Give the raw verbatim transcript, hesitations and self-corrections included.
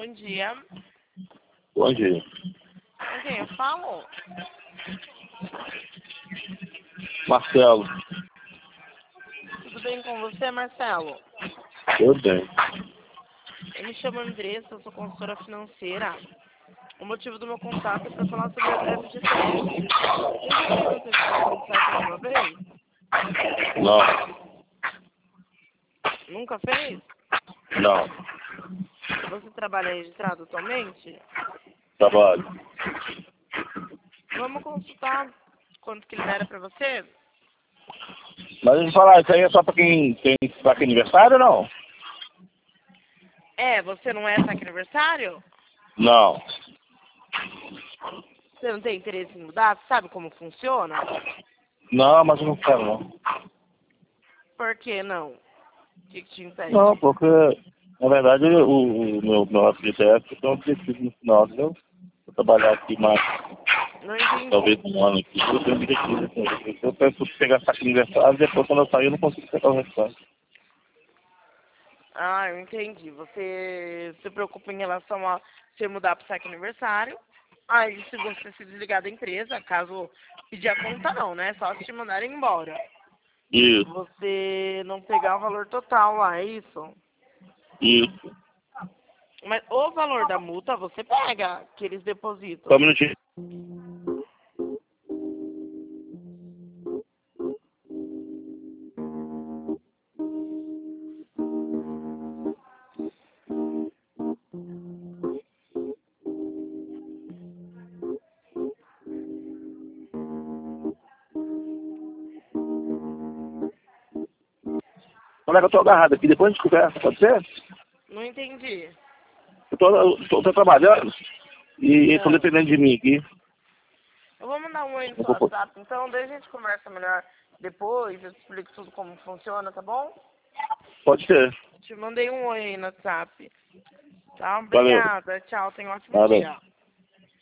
Bom dia. Bom dia. Com quem eu falo? Marcelo. Tudo bem com você, Marcelo? Tudo bem. Eu me chamo Andressa, eu sou consultora financeira. O motivo do meu contato é para falar sobre a greve de teste. Você já fez antecipação de saque alguma vez? Não. Nunca fez? Não. Você trabalha registrado atualmente? Trabalho. Vamos consultar quanto que libera para você? Mas deixa eu falar, isso aí é só pra quem tem saque aniversário ou não? É, você não é saque aniversário? Não. Você não tem interesse em mudar? Você sabe como funciona? Não, mas eu não quero não. Por que não? O que, que te impede? Não, porque na verdade o, o meu, meu arquiteto tem um objetivo no final, entendeu? Vou trabalhar aqui mais, Não entendi. talvez um ano aqui, eu tenho um objetivo assim. Eu penso pegar saque aniversário e depois quando eu sair eu não consigo pegar o restante. Ah, eu entendi. Você se preocupa em relação a se mudar para o saque aniversário. Aí, se você se desligar da empresa, caso pedir a conta, não, né? Só se te mandarem embora. Isso, Você não pegar o valor total lá, é isso? isso. Mas o valor da multa você pega, que eles depositam. Só um minutinho. Como é que eu tô agarrado aqui? Depois a gente conversa, pode ser? Não entendi. Eu tô, eu tô, tô trabalhando e eles estão Ah, dependendo de mim aqui. eu vou mandar um oi no Eu seu vou- WhatsApp, então daí a gente conversa melhor depois, eu te explico tudo como funciona, tá bom? Pode ser. Te mandei um oi aí no WhatsApp. Tá? Valeu. Obrigada. Tchau. Tenha um ótimo Nada. dia.